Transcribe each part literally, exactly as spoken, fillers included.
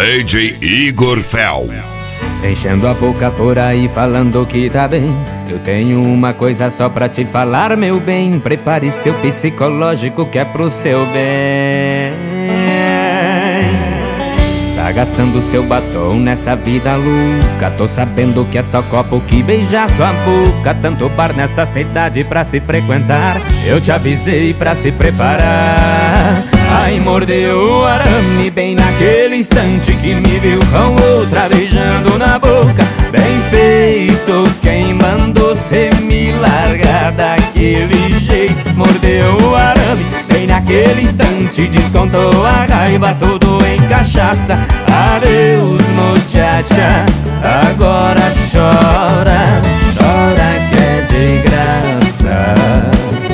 D J Igor Fel. Enchendo a boca por aí falando que tá bem. Eu tenho uma coisa só pra te falar, meu bem. Prepare seu psicológico que é pro seu bem. Tá gastando seu batom nessa vida louca. Tô sabendo que é só copo que beija sua boca. Tanto bar nessa cidade pra se frequentar. Eu te avisei pra se preparar. Ai, mordeu o arame bem naquele instante que me viu com outra beijando na boca. Bem feito, quem mandou cê me largar daquele jeito? Mordeu o arame bem naquele instante, descontou a raiva tudo em cachaça. Adeus, muchacha, agora chora, chora que é de graça.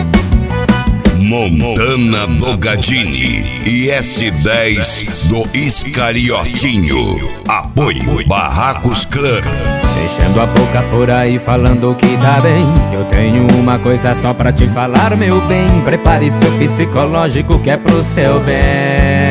Montana Dogadini e S dez do Iscariotinho. Apoio Barracos Clã. Enchendo a boca por aí falando que tá bem. Eu tenho uma coisa só pra te falar, meu bem. Prepare seu psicológico que é pro seu bem.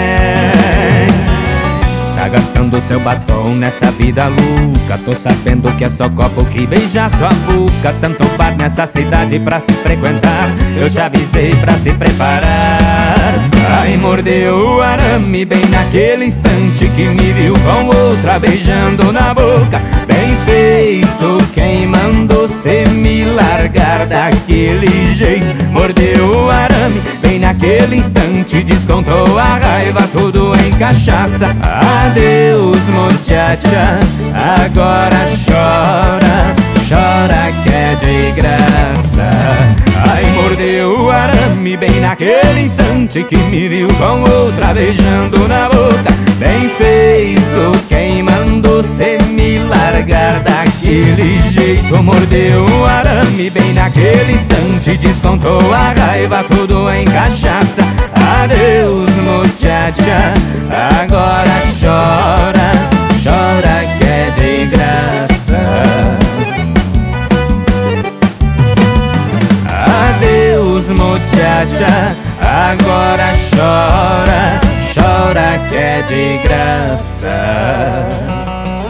Tá gastando seu batom nessa vida louca. Tô sabendo que é só copo que beija sua boca. Tanto bar nessa cidade pra se frequentar. Eu te avisei pra se preparar. Ai, mordeu o arame bem naquele instante que me viu com outra beijando na boca. Bem feito, quem mandou cê me largar daquele jeito? Mordeu o arame bem naquele instante, descontou a raiva tudo em cachaça. Adeus, muchacha, agora chora, chora que é de graça. Ai, mordeu o arame bem naquele instante que me viu com outra beijando na boca. Bem feito, quem mandou cê me largar daquele jeito? Mordeu o arame bem naquele instante, descontou a raiva tudo em cachaça. Adeus, muchacha, agora chora, chora que é de graça. Adeus, muchacha, agora chora, chora que é de graça.